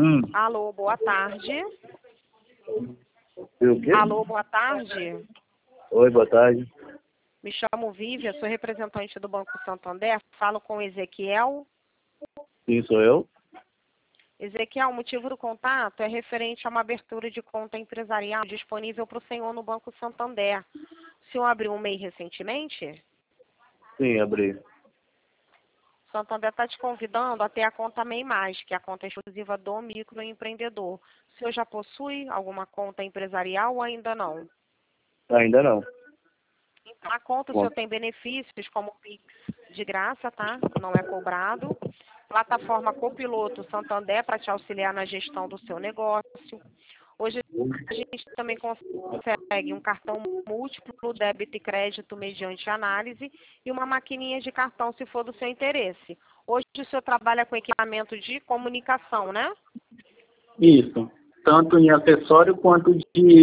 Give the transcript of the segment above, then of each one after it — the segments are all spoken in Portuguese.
Alô, boa tarde. O quê? Alô, boa tarde. Oi, boa tarde. Me chamo Vívia, sou representante do Banco Santander. Falo com Ezequiel. Sim, sou eu. Ezequiel, o motivo do contato é referente a uma abertura de conta empresarial disponível para o senhor no Banco Santander. O senhor abriu um MEI recentemente? Sim, abri. O Santander está te convidando a ter a conta MEI+, que é a conta exclusiva do microempreendedor. O senhor já possui alguma conta empresarial ou ainda não? Ainda não. A conta, o senhor tem benefícios como o Pix de graça, tá? Não é cobrado. Plataforma Copiloto Santander para te auxiliar na gestão do seu negócio. Hoje a gente também consegue um cartão múltiplo, débito e crédito mediante análise e uma maquininha de cartão se for do seu interesse. Hoje o senhor trabalha com equipamento de comunicação, né? Isso. Tanto em acessório quanto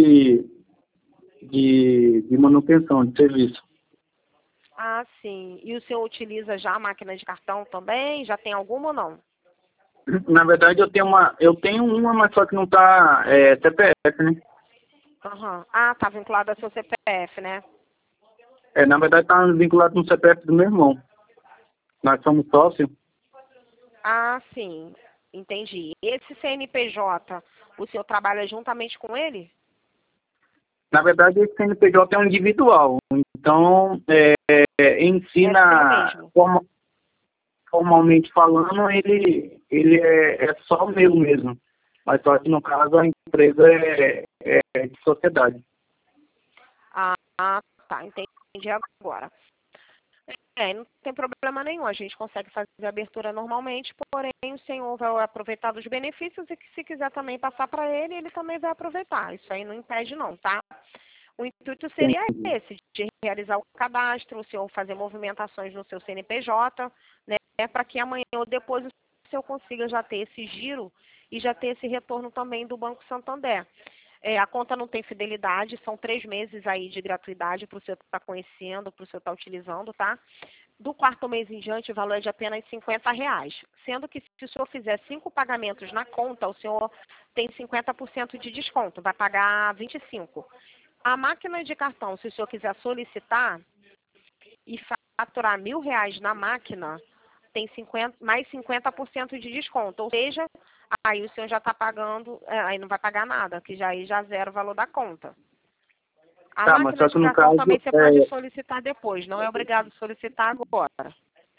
de manutenção, de serviço. Ah, sim. E o senhor utiliza já a máquina de cartão também? Já tem alguma ou não? Na verdade, eu tenho uma, mas só que não está CPF, né? Aham. Ah, tá vinculado ao seu CPF, né? Na verdade, está vinculado no CPF do meu irmão. Nós somos sócios. Ah, sim. Entendi. Esse CNPJ, o senhor trabalha juntamente com ele? Na verdade, esse CNPJ é um individual. Então, em si, É seu mesmo. formalmente falando, ele é só meu mesmo. Mas só que, no caso, a empresa é de sociedade. Ah, tá. Entendi agora. Não tem problema nenhum. A gente consegue fazer a abertura normalmente, porém o senhor vai aproveitar dos benefícios e que se quiser também passar para ele, ele também vai aproveitar. Isso aí não impede não, tá? O intuito seria esse, de realizar o cadastro, o senhor fazer movimentações no seu CNPJ, né, para que amanhã ou depois o senhor consiga já ter esse giro e já ter esse retorno também do Banco Santander. A conta não tem fidelidade, são 3 meses aí de gratuidade para o senhor estar conhecendo, para o senhor estar utilizando, tá? Do 4º mês em diante, o valor é de apenas R$50, sendo que se o senhor fizer 5 pagamentos na conta, o senhor tem 50% de desconto, vai pagar 25%. A máquina de cartão, se o senhor quiser solicitar e faturar R$1.000 na máquina, tem mais 50% de desconto. Ou seja, aí o senhor já está pagando, aí não vai pagar nada, que aí já zera o valor da conta. A Tá, mas máquina só de que no cartão caso, também você pode solicitar depois, não é obrigado a solicitar agora.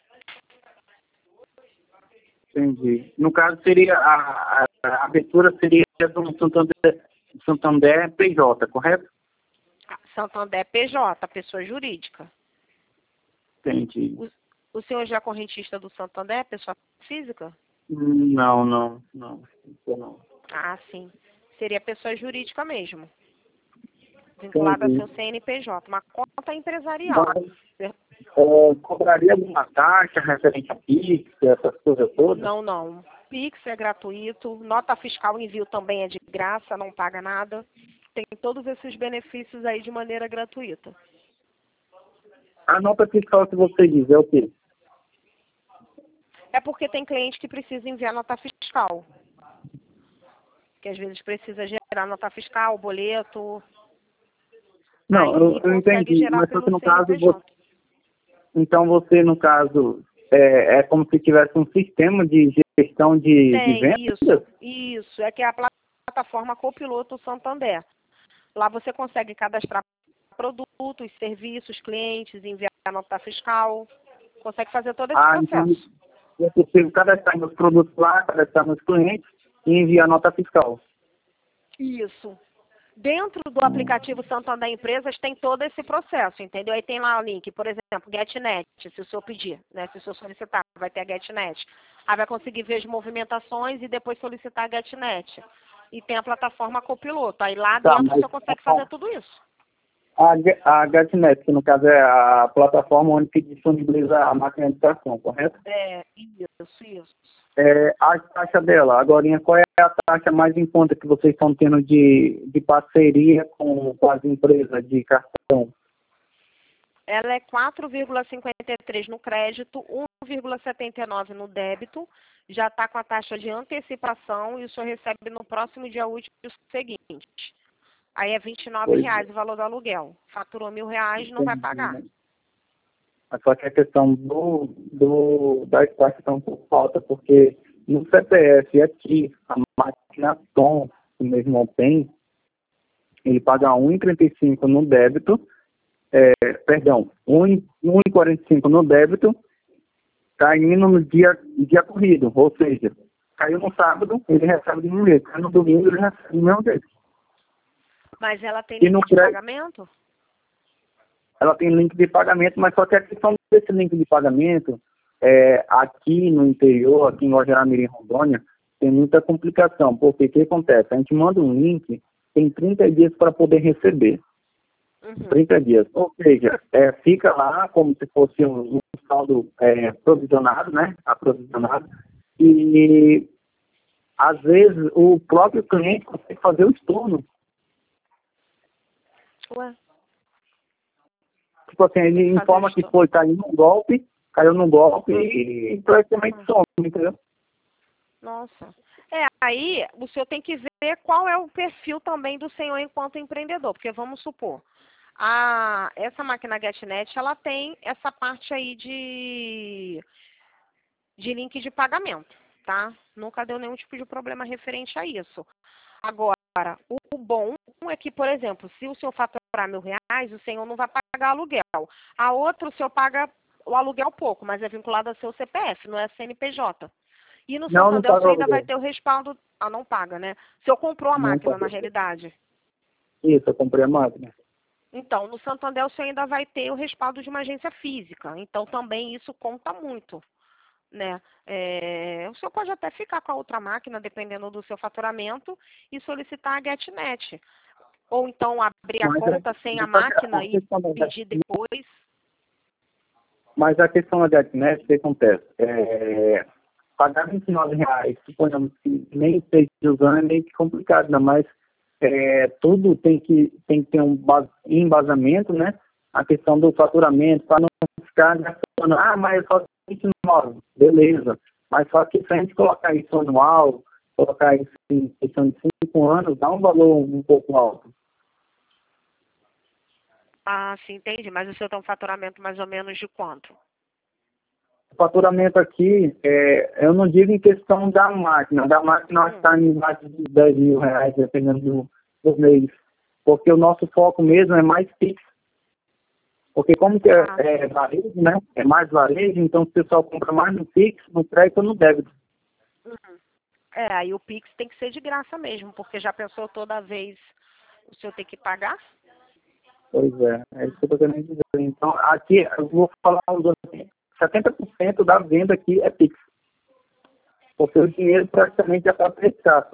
entendi. No caso, seria a abertura seria do Santander PJ, correto? Santander PJ, pessoa jurídica. Entendi. O senhor já é correntista do Santander, pessoa física? Não. Ah, sim. Seria pessoa jurídica mesmo. Vinculada ao seu CNPJ, uma conta empresarial. Mas, cobraria alguma taxa referente a Pix, essas coisas todas? Não. Pix é gratuito, nota fiscal envio também é de graça, não paga nada. Tem todos esses benefícios aí de maneira gratuita. A nota fiscal que você diz é o quê? É porque tem cliente que precisa enviar nota fiscal. Que às vezes precisa gerar nota fiscal, boleto. Não, Aí eu consegue entendi, gerar mas só que pelo no caso, CNPJ. então você, no caso, é como se tivesse um sistema de gestão de Tem vendas? isso. É que é a plataforma Copiloto Santander. Lá você consegue cadastrar produtos, serviços, clientes, enviar nota fiscal. Consegue fazer todo esse Então processo. é possível cadastrar meus produtos lá, cadastrar meus clientes e enviar nota fiscal. Isso. Dentro do aplicativo Santander Empresas tem todo esse processo, entendeu? Aí tem lá o link, por exemplo, GetNet, se o senhor pedir, né? Se o senhor solicitar, vai ter a GetNet. Aí vai conseguir ver as movimentações e depois solicitar a GetNet. E tem a plataforma Copiloto. Aí lá Tá, dentro o mas senhor consegue fazer tudo isso. a GetNet, que no caso é a plataforma onde se disponibiliza a máquina de cartão, correto? Isso. A taxa dela, agora, qual é a taxa mais em conta que vocês estão tendo de parceria com as empresas de cartão? Ela é 4,53 no crédito, 5,79 no débito, já está com a taxa de antecipação e o senhor recebe no próximo dia útil seguinte. Aí é R$ 29 o valor do aluguel. Faturou R$ 1.000, não vai pagar. Só que a questão da taxa está um pouco alta, porque no CPF aqui, a máquina Tom, que o meu irmão tem, ele paga 1,35 no débito, perdão, 1,45 no débito, caindo no dia corrido, ou seja, caiu no sábado, ele recebe de um jeito, caiu no domingo, ele recebe do mesmo jeito. Mas ela tem link de pagamento? Ela tem link de pagamento, mas só que a questão desse link de pagamento, aqui no interior, aqui em Guajará-Mirim, Rondônia, tem muita complicação, porque o que acontece? A gente manda um link, tem 30 dias para poder receber. 30 dias. Ou seja, fica lá como se fosse um saldo provisionado, né? Aprovisionado. E, às vezes, o próprio cliente consegue fazer o estorno. Ué? Tipo assim, ele informa que foi, caiu no golpe e praticamente some, entendeu? Nossa. Aí o senhor tem que ver qual é o perfil também do senhor enquanto empreendedor, porque vamos supor, essa máquina GetNet, ela tem essa parte aí de link de pagamento, tá? Nunca deu nenhum tipo de problema referente a isso. Agora, o bom é que, por exemplo, se o senhor faturar R$ 1.000, o senhor não vai pagar aluguel. A outra, o senhor paga o aluguel pouco, mas é vinculado ao seu CPF, não é CNPJ. E no Santander, o senhor ainda vai ter o respaldo... não paga, né? O senhor comprou a máquina, na realidade. Isso, eu comprei a máquina. Então, no Santander, o senhor ainda vai ter o respaldo de uma agência física. Então, também isso conta muito, né? O senhor pode até ficar com a outra máquina, dependendo do seu faturamento, e solicitar a GetNet. Ou então abrir a conta sem a máquina e pedir depois. Mas a questão da GetNet, o que acontece? Pagar R$ 29, suponhamos que nem esteja usando, é meio que complicado, ainda mais tudo tem que ter um embasamento, né? A questão do faturamento, para não ficar gastando, mas é só 29, beleza. Mas só que se a gente colocar isso anual, colocar isso em questão de 5 anos, dá um valor um pouco alto. Sim, entendi. Mas o senhor tem um faturamento mais ou menos de quanto? O faturamento aqui, eu não digo em questão da máquina. Da máquina está em mais de R$ 10.000, dependendo do mês. Porque o nosso foco mesmo é mais fixo. Porque como que é varejo, né? É mais varejo, então o pessoal compra mais no fixo, no crédito ou no débito. Aí o Pix tem que ser de graça mesmo, porque já pensou toda vez o senhor ter que pagar? Pois é isso que eu estou querendo dizer. Então, aqui, eu vou falar assim, 70% da venda aqui é Pix. Porque o dinheiro praticamente já está prestado.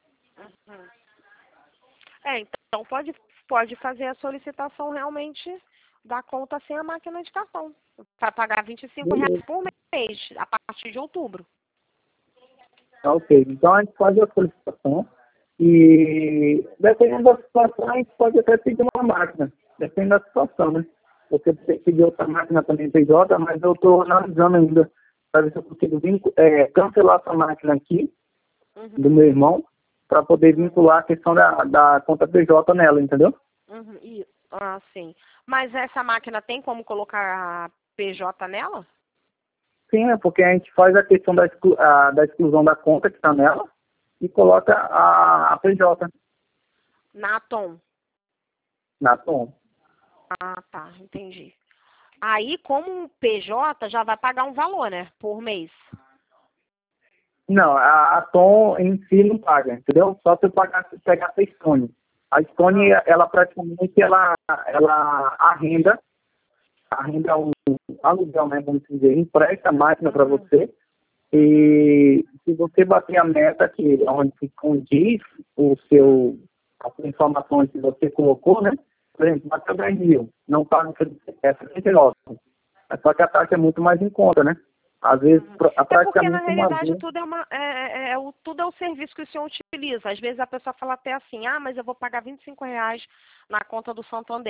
Então pode fazer a solicitação realmente da conta sem a máquina de cartão. Vai pagar R$ 25 por mês, a partir de outubro. Ok, então a gente faz a solicitação e dependendo da situação a gente pode até pedir uma máquina, depende da situação, né? Porque tem que pedir outra máquina também PJ, mas eu estou analisando ainda para ver se eu consigo cancelar essa máquina aqui do meu irmão para poder vincular a questão da conta PJ nela, entendeu? Sim. Mas essa máquina tem como colocar a PJ nela? Sim, porque a gente faz a questão da exclusão da conta que está nela e coloca a PJ. Na Atom? Na Atom. Tá, entendi. Aí, como um PJ, já vai pagar um valor, né? Por mês. Não, a Atom em si não paga, entendeu? Só se pegar a Stone. A Stone, ela praticamente, ela arrenda um aluguel, né, vamos dizer, empresta a máquina para você e se você bater a meta aqui, onde condiz as informações que você colocou, né, por exemplo, bateu 10.000, não paga 79, só que a taxa é muito mais em conta, né? Às vezes, porque na realidade tudo tudo é o serviço que o senhor utiliza. Às vezes a pessoa fala até assim, mas eu vou pagar R$ 25 na conta do Santander.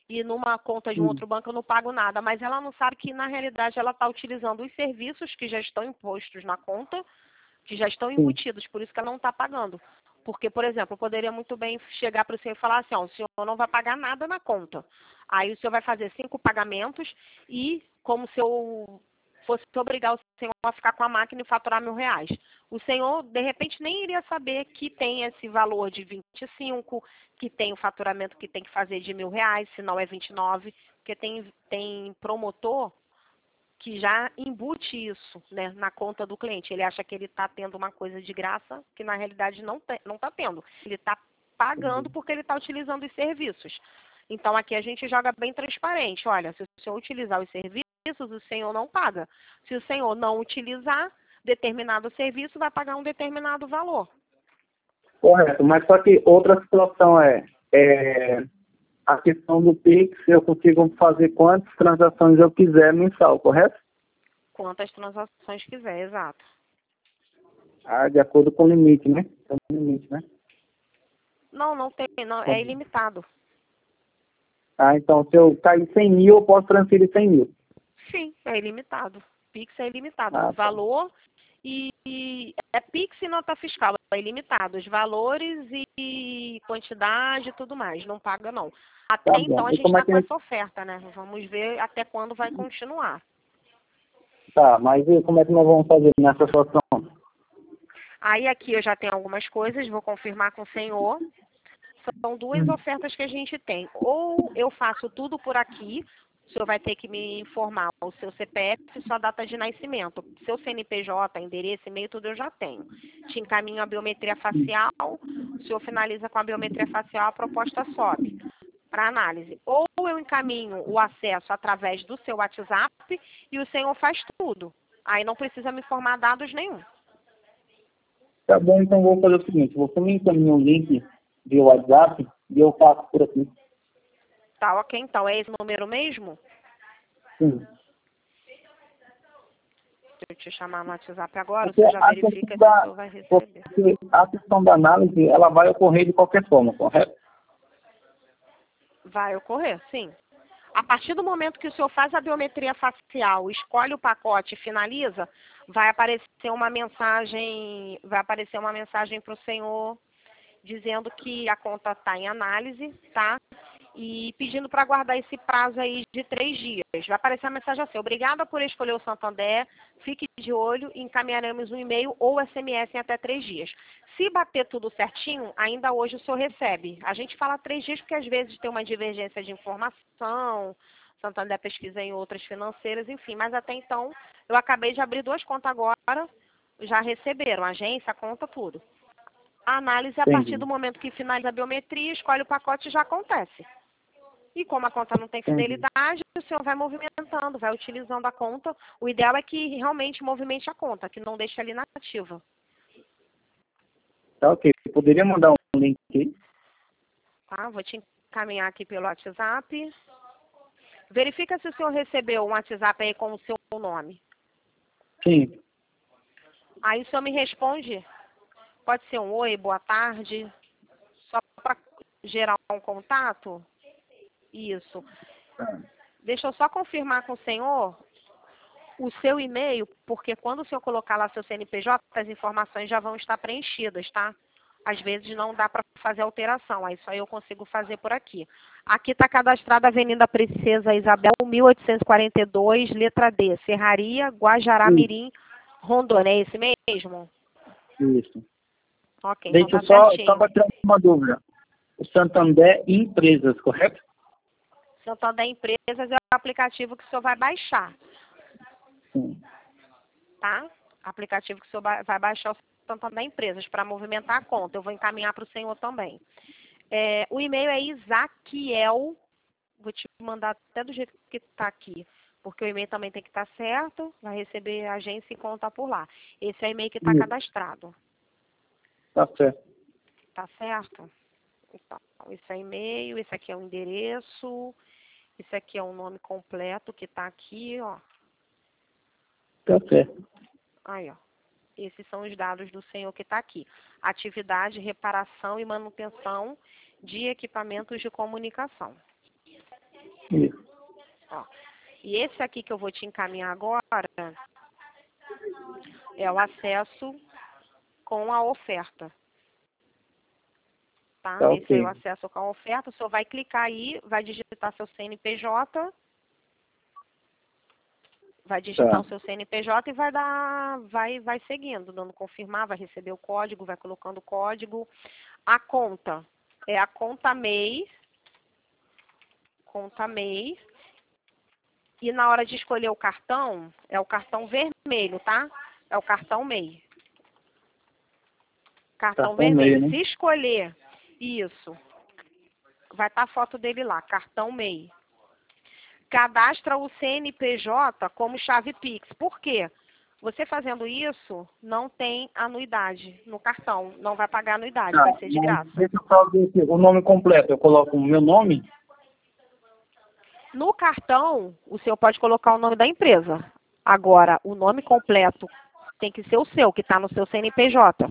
e numa conta de um outro banco eu não pago nada, mas ela não sabe que na realidade ela está utilizando os serviços que já estão impostos na conta, que já estão Sim. embutidos, por isso que ela não está pagando. Porque, por exemplo, eu poderia muito bem chegar para o senhor e falar assim, ó, o senhor não vai pagar nada na conta. Aí o senhor vai fazer 5 pagamentos e como se eu fosse obrigar o senhor a ficar com a máquina e faturar R$ 1.000. O senhor, de repente, nem iria saber que tem esse valor de 25, que tem o faturamento que tem que fazer de R$ 1.000, se não é 29, porque tem promotor que já embute isso, né, na conta do cliente. Ele acha que ele está tendo uma coisa de graça, que na realidade não está tendo. Ele está pagando porque ele está utilizando os serviços. Então aqui a gente joga bem transparente. Olha, se o senhor utilizar os serviços, o senhor não paga. Se o senhor não utilizar determinado serviço, vai pagar um determinado valor. Correto, mas só que outra situação a questão do Pix, eu consigo fazer quantas transações eu quiser mensal, correto? Quantas transações quiser, exato. Ah, de acordo com o limite, né? Tem um limite, né? Não tem, não, é ilimitado. Ah, então se eu cair 100 mil, eu posso transferir 100 mil. Sim, é ilimitado. Pix é ilimitado. Ah, tá. Valor e é Pix e nota fiscal, é ilimitado. Os valores e quantidade e tudo mais, não paga não. Tá Até então bom. a E gente como é está que... com essa oferta, né? Vamos ver até quando vai continuar. Tá, mas e como é que nós vamos fazer nessa situação? Aí aqui eu já tenho algumas coisas, vou confirmar com o senhor. São duas ofertas que a gente tem. Ou eu faço tudo por aqui, o senhor vai ter que me informar o seu CPF e sua data de nascimento. Seu CNPJ, endereço, e-mail, tudo eu já tenho. Te encaminho a biometria facial, o senhor finaliza com a biometria facial, a proposta sobe para análise. Ou eu encaminho o acesso através do seu WhatsApp e o senhor faz tudo. Aí não precisa me informar dados nenhum. Tá bom, então vou fazer o seguinte, você me encaminha um link via WhatsApp e eu faço por aqui. Tá, ok, então. É esse número mesmo? Sim. Se eu te chamar no WhatsApp agora, Porque você já verifica se o senhor vai receber. porque a questão da análise, ela vai ocorrer de qualquer forma, correto? Vai ocorrer, sim. A partir do momento que o senhor faz a biometria facial, escolhe o pacote e finaliza, vai aparecer uma mensagem para o senhor dizendo que a conta está em análise, tá? E pedindo para aguardar esse prazo aí de 3 dias. Vai aparecer a mensagem assim: obrigada por escolher o Santander, fique de olho e encaminharemos um e-mail ou SMS em até 3 dias. Se bater tudo certinho, ainda hoje o senhor recebe. A gente fala 3 dias porque às vezes tem uma divergência de informação, Santander pesquisa em outras financeiras, enfim. Mas até então, eu acabei de abrir 2 contas agora, já receberam, agência, conta, tudo. A análise, a partir Entendi. do momento que finaliza a biometria, escolhe o pacote e já acontece. E como a conta não tem Entendi. fidelidade, o senhor vai movimentando, vai utilizando a conta. O ideal é que realmente movimente a conta, que não deixe ela inativa. Tá ok. Poderia mandar um link aqui? Tá? Vou te encaminhar aqui pelo WhatsApp. Verifica se o senhor recebeu um WhatsApp aí com o seu nome. Sim. Aí o senhor me responde, pode ser um oi, boa tarde, só para gerar um contato. Isso. Deixa eu só confirmar com o senhor o seu e-mail, porque quando o senhor colocar lá seu CNPJ, as informações já vão estar preenchidas, tá? Às vezes não dá para fazer alteração, aí só eu consigo fazer por aqui. Aqui está cadastrada a Avenida Princesa Isabel, 1842, letra D, Serraria, Guajará Isso. Mirim, Rondônia. É esse mesmo? Isso. Ok, então Deixa eu tá só certinho. para tirar uma dúvida. O Santander Empresas, correto? Santander Empresas é o aplicativo que o senhor vai baixar, Sim. tá? Aplicativo que o senhor vai baixar o Santander Empresas para movimentar a conta. Eu vou encaminhar para o senhor também. O e-mail é Isaquiel, vou te mandar até do jeito que está aqui, porque o e-mail também tem que estar certo, vai receber agência e conta por lá. Esse é o e-mail que está Isso. cadastrado, Tá certo. tá certo? Então, esse é e-mail, esse aqui é o endereço, esse aqui é o nome completo que está aqui, ó. Tá certo. Aí, ó. Esses são os dados do senhor que está aqui. Atividade, reparação e manutenção de equipamentos de comunicação. Isso. Ó, e esse aqui que eu vou te encaminhar agora é o acesso com a oferta. Tá? Tá Esse aí é o ok. acesso com a oferta. O senhor vai clicar aí, vai digitar seu CNPJ, vai digitar o Tá. seu CNPJ e vai seguindo, dando confirmar, vai receber o código, vai colocando o código. A conta é a conta MEI, e na hora de escolher o cartão, é o cartão vermelho, tá? É o cartão MEI. Cartão Cartão meio, vermelho. né? Se escolher isso, vai estar a foto dele lá, cartão MEI. Cadastra o CNPJ como chave Pix. Por quê? Você fazendo isso, não tem anuidade no cartão. Não vai pagar anuidade, Tá, vai ser de mas graça. deixa eu só ver aqui. O nome completo, eu coloco o meu nome? No cartão, o senhor pode colocar o nome da empresa. Agora, o nome completo tem que ser o seu, que está no seu CNPJ.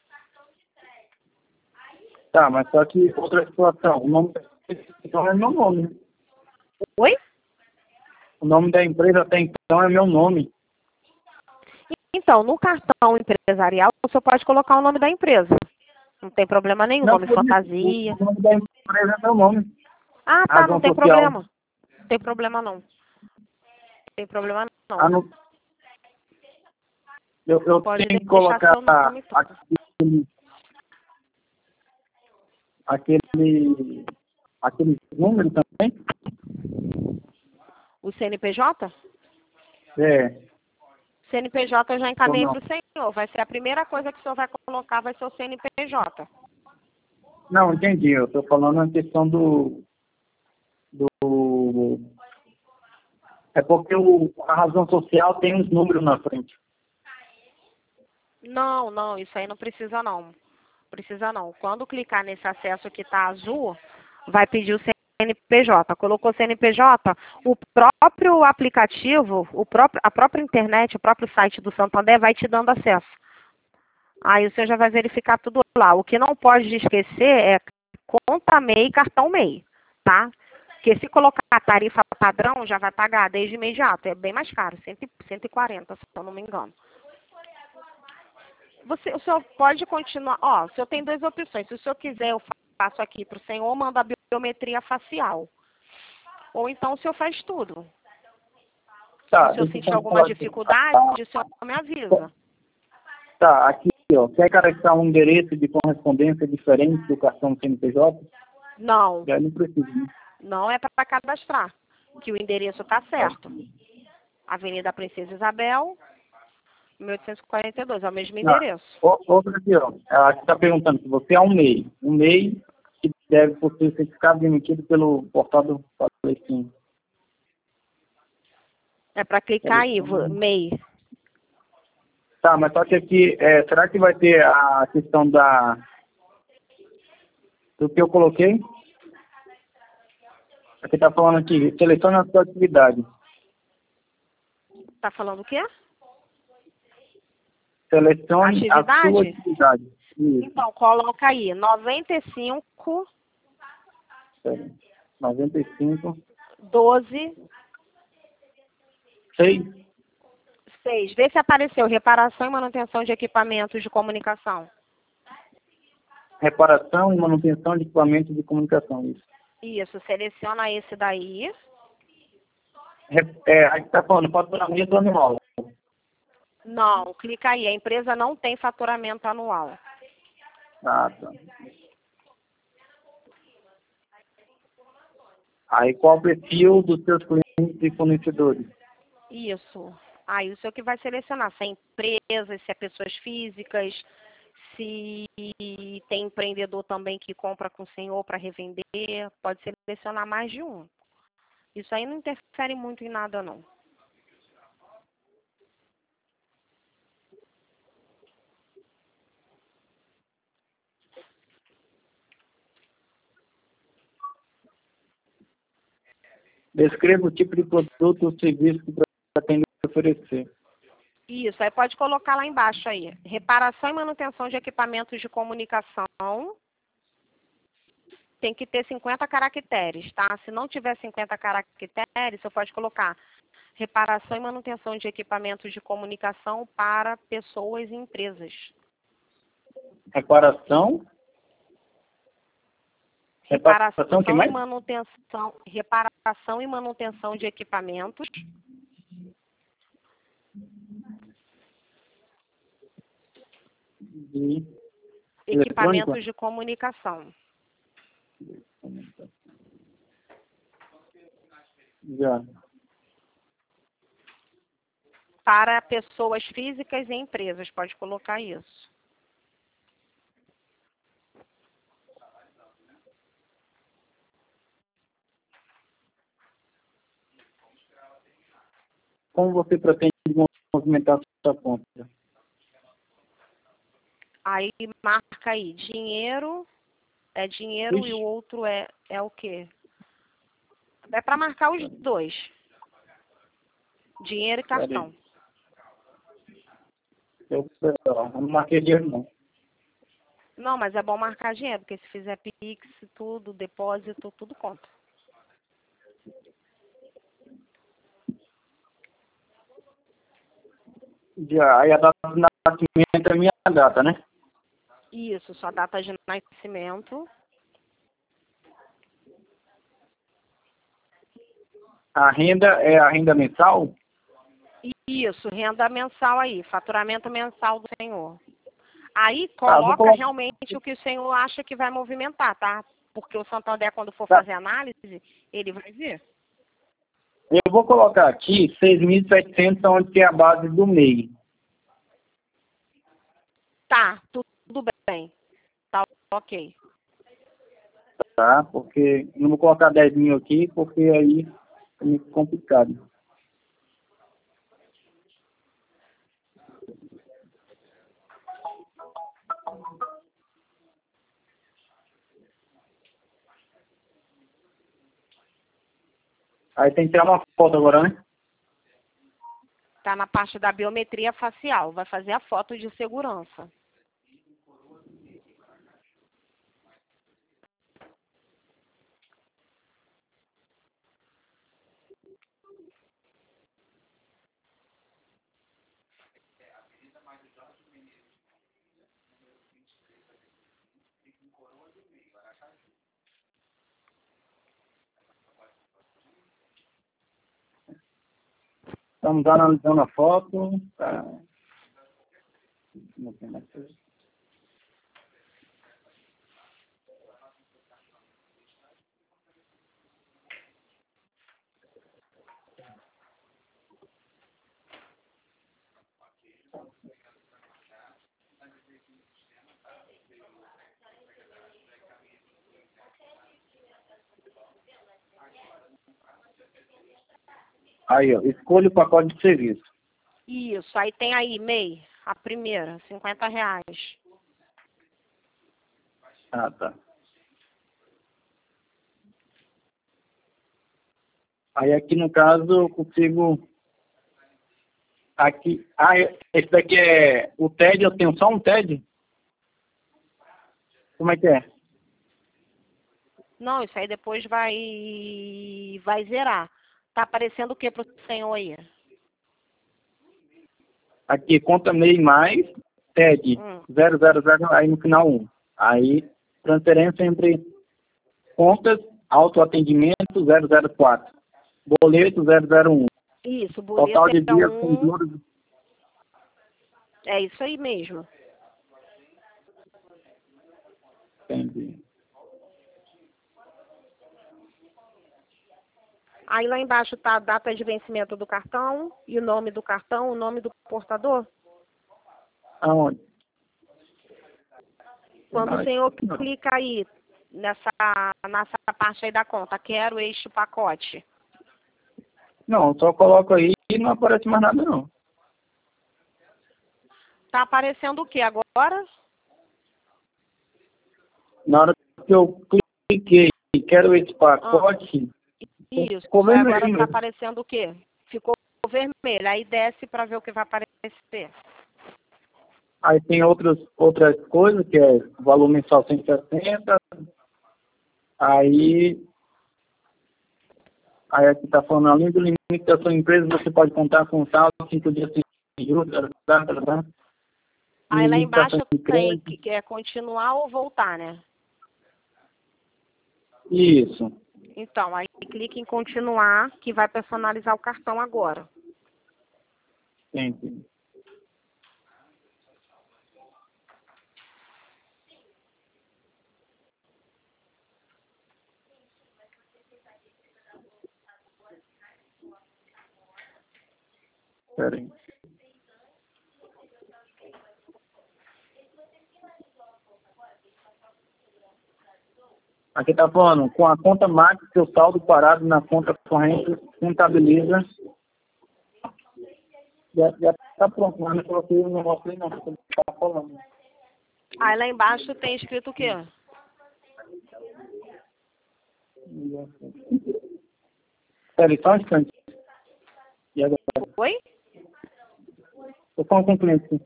Tá, mas só que outra situação. O nome da empresa então é meu nome, né? Oi? O nome da empresa até então é meu nome. Então, no cartão empresarial, o senhor pode colocar o nome da empresa. Não tem problema nenhum, Não, nome por isso, fantasia. o nome da empresa é meu nome. Ah, tá, não Razão tem social. problema. Não tem problema não. Não tem problema Ah, não. não, eu Pode tenho que deixar colocar seu nome todo. aquele, aquele número também? O CNPJ? É, CNPJ eu já ou encaminhei não? para o senhor. Vai ser a primeira coisa que o senhor vai colocar, vai ser o CNPJ. Não, entendi. Eu estou falando a questão do... É porque a razão social tem uns números na frente. Não, não, isso aí não precisa não. Precisa não. Quando clicar nesse acesso que está azul, vai pedir o CNPJ. Colocou o CNPJ, o próprio aplicativo, a própria internet, o próprio site do Santander vai te dando acesso. Aí o senhor já vai verificar tudo lá. O que não pode esquecer é conta MEI e cartão MEI, tá? Porque se colocar a tarifa padrão, já vai pagar desde imediato. É bem mais caro, 140, se eu não me engano. O senhor pode continuar. Ó, o senhor tem duas opções. Se o senhor quiser, eu faço aqui para o senhor, manda a biometria facial. Ou então o senhor faz tudo. Se Tá, o senhor deixa eu sentir só alguma falar aqui. dificuldade, o senhor me avisa. Tá, aqui, ó. Quer cadastrar um endereço de correspondência diferente do cartão CNPJ? Não, Já não precisa, né? não é para cadastrar, que o endereço está certo. Avenida Princesa Isabel, 1842, é o mesmo Não. endereço. Outra aqui, ó. Ela está perguntando se você é um MEI. Um MEI que deve possuir certificado emitido pelo portal do Patrocínio. É para clicar aí, MEI. Tá, mas só que aqui, será que vai ter a questão do que eu coloquei? Aqui está falando aqui, selecione a sua atividade. Tá falando o quê? Selecione a sua Atividade? atividade. Isso. Então, coloca aí, 95 Pera. 95, 12 6, 6. Vê se apareceu reparação e manutenção de equipamentos de comunicação. reparação e manutenção de equipamentos de comunicação. Isso. Isso, seleciona esse daí. Aqui está falando faturamento anual. Não, clica aí. A empresa não tem faturamento anual. Ah, tá. Aí qual o perfil dos seus clientes e fornecedores? Isso. Aí o senhor que vai selecionar se é empresas, se é pessoas físicas, se tem empreendedor também que compra com o senhor para revender. Pode selecionar mais de um. Isso aí não interfere muito em nada, não. Descreva o tipo de produto ou serviço que pretende oferecer. Isso, aí pode colocar lá embaixo aí. Reparação e manutenção de equipamentos de comunicação. tem que ter 50 caracteres, tá? Se não tiver 50 caracteres, você pode colocar reparação e manutenção de equipamentos de comunicação para pessoas e empresas. Reparação? Reparação, que mais? Reparação e manutenção de equipamentos. De equipamentos de comunicação. Já. Para pessoas físicas e empresas, pode colocar isso. Como você pretende movimentar sua conta? Aí marca aí, dinheiro, é dinheiro. Ixi. E o outro é o quê? É para marcar os dois. Dinheiro e cartão. Eu não marquei dinheiro, não. Não, mas é bom marcar dinheiro, porque se fizer Pix, tudo, depósito, tudo conta. Já. Aí a data de nascimento é a minha data, né? Isso, sua data de nascimento. A renda é a renda mensal? Isso, renda mensal aí, faturamento mensal do senhor. Aí Vou coloca realmente o que o senhor acha que vai movimentar, tá? Porque o Santander, quando for fazer análise, ele vai ver. Eu vou colocar aqui 6.700, onde que é a base do MEI. Tá, tudo bem. Tá ok. Tá? Porque não vou colocar 10 mil aqui, porque aí é muito complicado. Aí tem que tirar uma foto agora, né? Tá na parte da biometria facial. Vai fazer a foto de segurança. Estamos analisando a foto. Tá. Não tem mais coisa. Aí, ó, escolha o pacote de serviço. Isso, aí tem aí, MEI, a primeira, R$50. Ah, tá. Aí aqui no caso eu consigo. Aqui. Esse daqui é o TED, eu tenho só um TED? Como é que é? Não, isso aí depois vai zerar. Tá aparecendo o que pro senhor aí? Aqui, conta MEI mais TED 000, aí no final 1. Aí, transferência entre contas, autoatendimento 004. Boleto 001. Isso, boleto Total de é dias com juros. É isso aí mesmo. Entendi. Aí lá embaixo tá a data de vencimento do cartão e o nome do cartão, o nome do portador. Aonde? Quando o senhor clica aí nessa parte aí da conta, quero este pacote. Não, só coloco aí e não aparece mais nada não. Tá aparecendo o que agora? Na hora que eu cliquei e quero esse pacote, Isso, ficou vermelho agora tá mesmo. aparecendo o quê? Ficou vermelho, aí desce para ver o que vai aparecer. Aí tem outras coisas, que é valor mensal 160. Aí aqui está falando, além do limite da sua empresa, você pode contar com um saldo 5 dias sem juros, Aí lá embaixo limitação de tem crédito. que é continuar ou voltar, né? Isso. Então, aí clique em continuar, que vai personalizar o cartão agora. Entendi. Espera aí. Aqui está falando, com a conta Max, seu saldo parado na conta corrente contabiliza. Já está pronto, mas não coloquei o negócio aí não, que você está falando. Aí lá embaixo tem escrito o quê? Espera aí, só um instante. E agora? Oi? Estou falando com o cliente. Sim.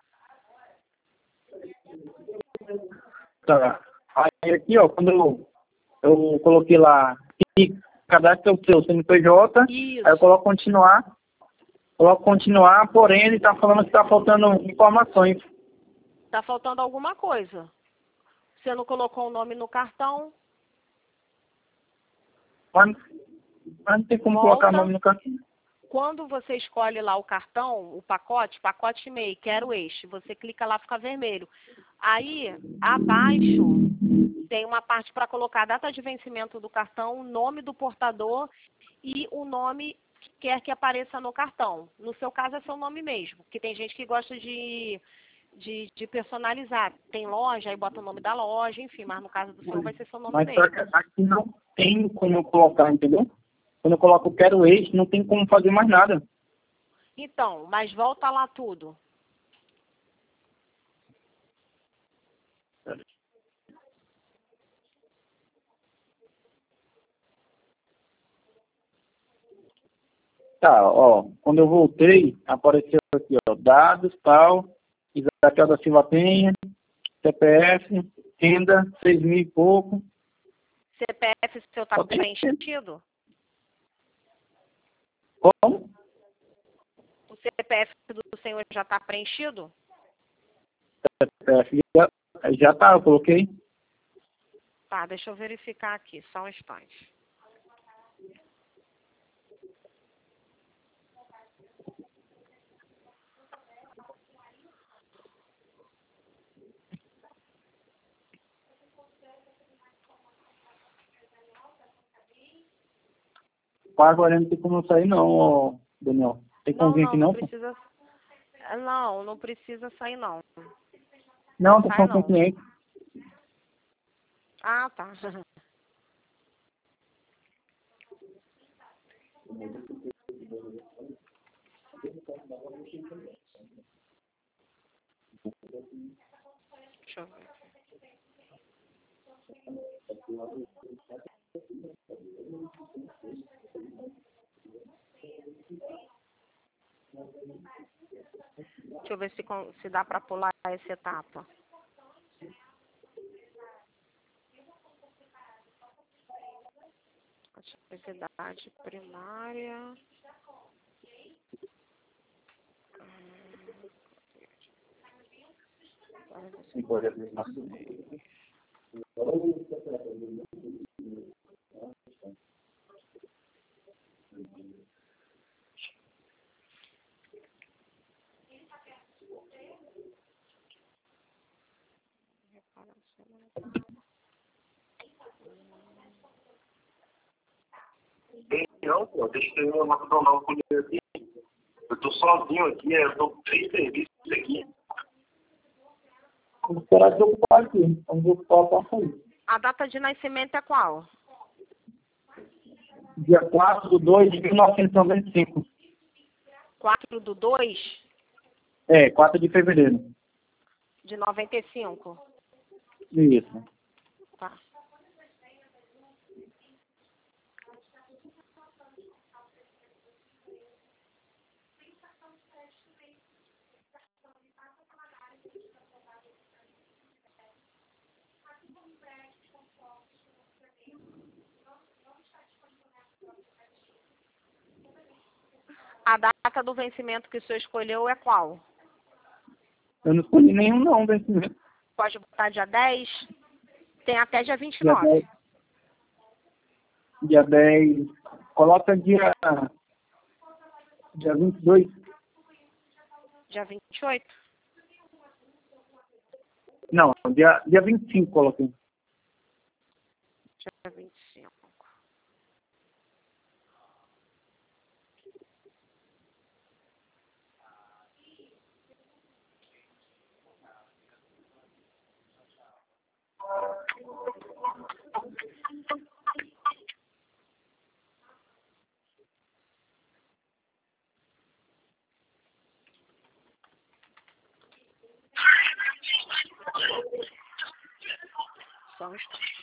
Tá. Aí aqui, ó, quando eu coloquei lá, cadastre o seu CNPJ, Isso. aí eu coloco continuar, porém ele está falando que está faltando informações. Tá faltando alguma coisa. Você não colocou o nome no cartão? Mas não tem como colocar nome no cartão. Quando você escolhe lá o cartão, o pacote MEI, quero este, você clica lá, fica vermelho. Aí, abaixo, tem uma parte para colocar a data de vencimento do cartão, o nome do portador e o nome que quer que apareça no cartão. No seu caso, é seu nome mesmo, porque tem gente que gosta de personalizar. Tem loja, aí bota o nome da loja, enfim, mas no caso do seu vai ser seu nome Mas só mesmo. que aqui não tem como eu colocar, entendeu? Quando eu coloco quero ex, não tem como fazer mais nada. Então, mas volta lá tudo. Tá, ó, quando eu voltei, apareceu aqui, ó, dados, tal, Isaquiel da Silva Penha, CPF, renda, 6 mil e pouco. CPF seu tá Só tem preenchido? como? O CPF do senhor já está preenchido? CPF já tá, eu coloquei. Tá, deixa eu verificar aqui, só um instante. Agora não tem como sair não, ó, Daniel. Tem como vir aqui Não não, pô? precisa. Não precisa sair não. Não, tô Sai falando com o não. cliente. Ah, tá. Deixa eu ver. Deixa eu ver se dá para pular essa etapa. Atividade primária. Não, pô, deixa eu terminar uma nova coisa aqui. Eu tô sozinho aqui, eu tô com 3 serviços aqui. Vamos esperar desocupar aqui. Vamos desocupar a porta aí. A data de nascimento é qual? Dia 4/2/1995. 4/2 É, 4 de fevereiro. de 95. Isso. Tá. data do vencimento que o senhor escolheu é qual? Eu não escolhi nenhum não, vencimento. Pode botar dia 10? Tem até dia Dia 29. 10. Dia 10. Coloca dia 22. Dia 28? Não, dia 25 coloquei. Dia 25. Só um instante.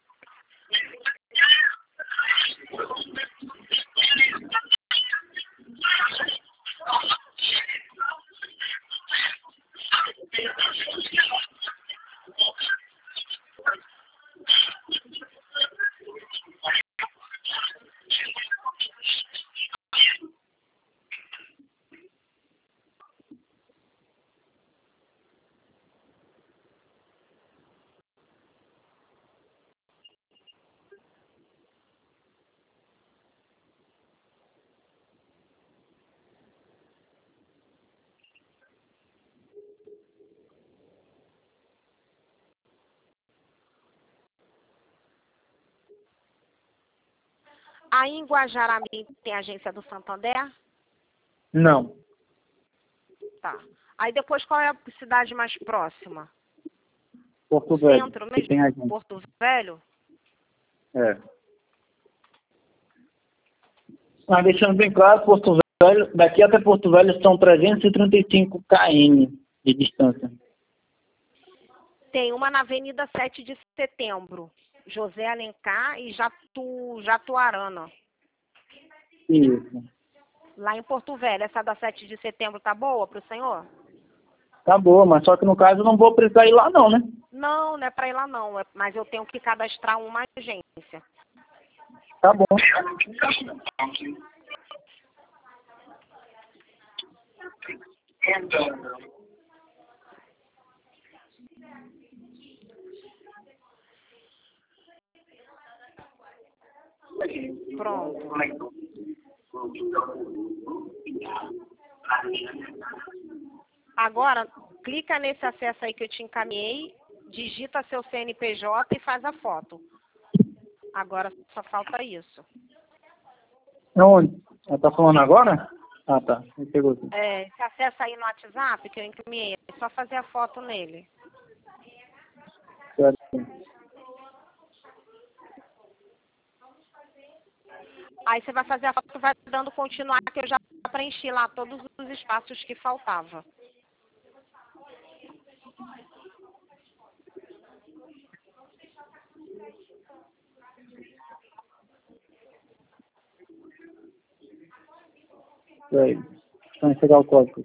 Aí em Guajará-Mirim tem agência do Santander? Não. Tá. Aí depois qual é a cidade mais próxima? Porto Velho. Centro Que tem mesmo? agência. Porto Velho? É. Mas deixando bem claro, Porto Velho, daqui até Porto Velho são 335 km de distância. Tem uma na Avenida 7 de Setembro, José Alencar e Jatuarana, Isso. lá em Porto Velho. Essa da 7 de Setembro tá boa para o senhor? Tá boa, mas só que no caso eu não vou precisar ir lá não, né? Não, não é para ir lá não, mas eu tenho que cadastrar uma agência. Tá bom. Pronto. Agora, clica nesse acesso aí que eu te encaminhei, digita seu CNPJ e faz a foto. Agora só falta isso. Onde? Ela tá falando agora? Ah, tá. Me pegou aqui. Você acessa aí no WhatsApp que eu encaminhei, é só fazer a foto nele. Certo. Aí você vai fazer a foto, vai dando continuar, que eu já preenchi lá todos os espaços que faltava. Peraí. Deixa eu pegar o código.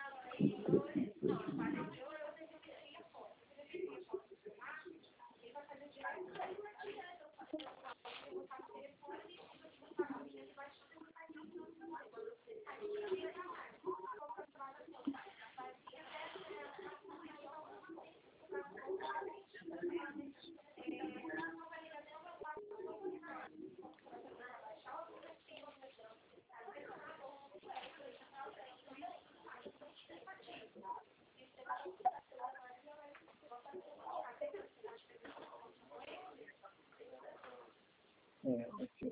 Aqui.